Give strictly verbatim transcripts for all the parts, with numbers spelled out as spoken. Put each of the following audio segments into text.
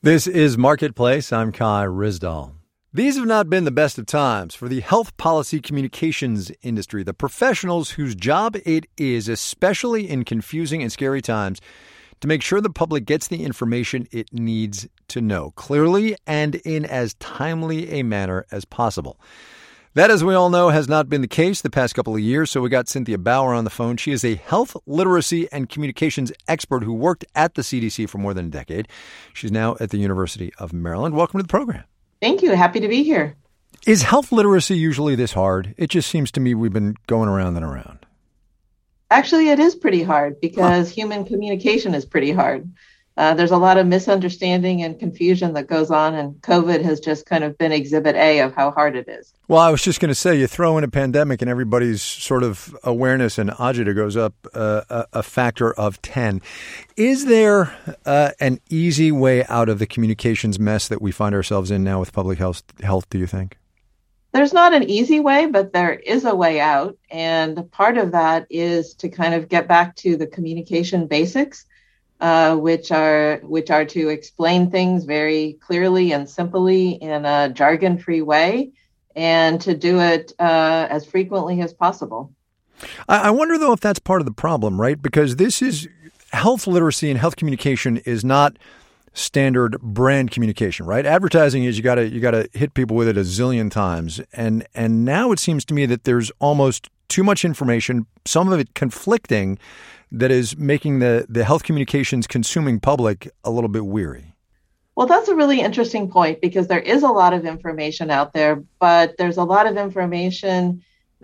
This is Marketplace. I'm Kai Ryssdal. These have not been the best of times for the health policy communications industry, the professionals whose job it is, especially in confusing and scary times, to make sure the public gets the information it needs to know clearly and in as timely a manner as possible. That, as we all know, has not been the case the past couple of years, so we got Cynthia Bauer on the phone. She is a health literacy and communications expert who worked at the C D C for more than a decade. She's now at the University of Maryland. Welcome to the program. Thank you. Happy to be here. Is health literacy usually this hard? It just seems to me we've been going around and around. Actually, it is pretty hard because huh. human communication is pretty hard. Uh, there's a lot of misunderstanding and confusion that goes on, and COVID has just kind of been exhibit A of how hard it is. Well, I was just going to say, you throw in a pandemic and everybody's sort of awareness and agita goes up uh, a, a factor of ten. Is there uh, an easy way out of the communications mess that we find ourselves in now with public health, health, do you think? There's not an easy way, but there is a way out. And part of that is to kind of get back to the communication basics. Uh, which are which are to explain things very clearly and simply in a jargon-free way, and to do it uh, as frequently as possible. I, I wonder, though, if that's part of the problem, right? Because this is health literacy and health communication is not standard brand communication, right? Advertising is you got to you got to hit people with it a zillion times, and and now it seems to me that there's almost too much information, some of it conflicting, that is making the, the health communications consuming public a little bit weary. Well, that's a really interesting point because there is a lot of information out there, but there's a lot of information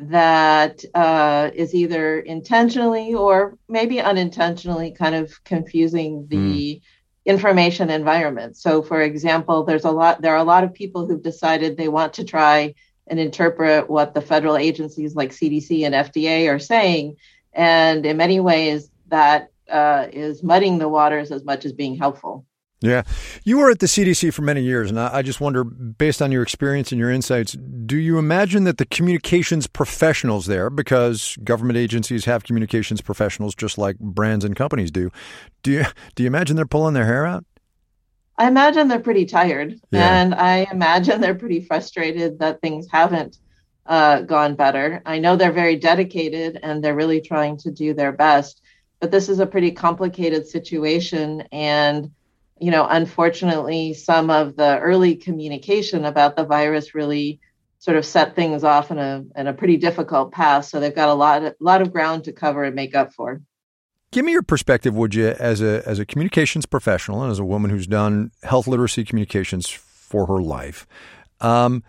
that uh, is either intentionally or maybe unintentionally kind of confusing the mm. information environment. So, for example, there's a lot. There are a lot of people who've decided they want to try and interpret what the federal agencies like C D C and F D A are saying. And in many ways, that uh, is muddying the waters as much as being helpful. Yeah. You were at the C D C for many years, and I just wonder, based on your experience and your insights, do you imagine that the communications professionals there, because government agencies have communications professionals just like brands and companies do, do you, do you imagine they're pulling their hair out? I imagine they're pretty tired, yeah. and I imagine they're pretty frustrated that things haven't Uh, gone better. I know they're very dedicated and they're really trying to do their best, but this is a pretty complicated situation. And, you know, unfortunately, some of the early communication about the virus really sort of set things off in a in a pretty difficult path. So they've got a lot, a lot of ground to cover and make up for. Give me your perspective, would you, as a as a communications professional and as a woman who's done health literacy communications for her life. Um,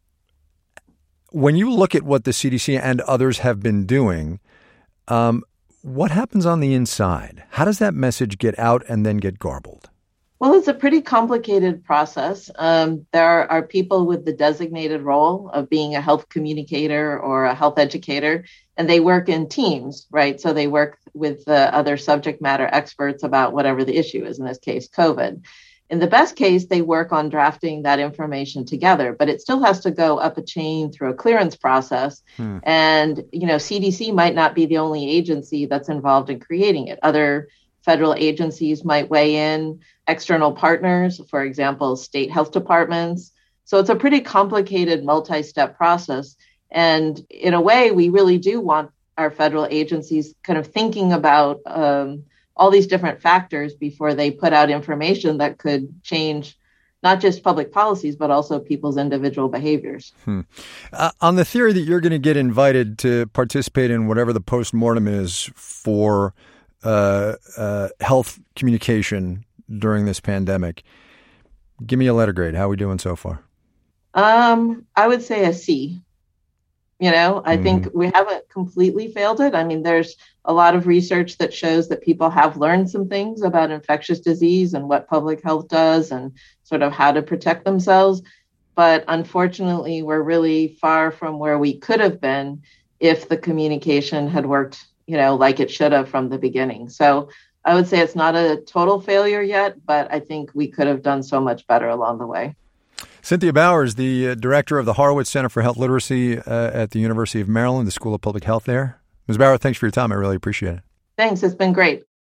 When you look at what the C D C and others have been doing, um, what happens on the inside? How does that message get out and then get garbled? Well, it's a pretty complicated process. Um, there are people with the designated role of being a health communicator or a health educator, and they work in teams, right? So they work with the other subject matter experts about whatever the issue is, in this case, COVID. In the best case, they work on drafting that information together, but it still has to go up a chain through a clearance process. Hmm. And, you know, C D C might not be the only agency that's involved in creating it. Other federal agencies might weigh in, external partners, for example, state health departments. So it's a pretty complicated multi-step process. And in a way, we really do want our federal agencies kind of thinking about um, all these different factors before they put out information that could change not just public policies, but also people's individual behaviors. Hmm. Uh, on the theory that you're going to get invited to participate in whatever the postmortem is for uh, uh, health communication during this pandemic, give me a letter grade. How are we doing so far? Um, I would say a C. You know, I mm-hmm. think we haven't completely failed it. I mean, there's a lot of research that shows that people have learned some things about infectious disease and what public health does and sort of how to protect themselves. But unfortunately, we're really far from where we could have been if the communication had worked, you know, like it should have from the beginning. So I would say it's not a total failure yet, but I think we could have done so much better along the way. Cynthia Bauer is the uh, director of the Horowitz Center for Health Literacy uh, at the University of Maryland, the School of Public Health there. Miz Bauer, thanks for your time. I really appreciate it. Thanks. It's been great.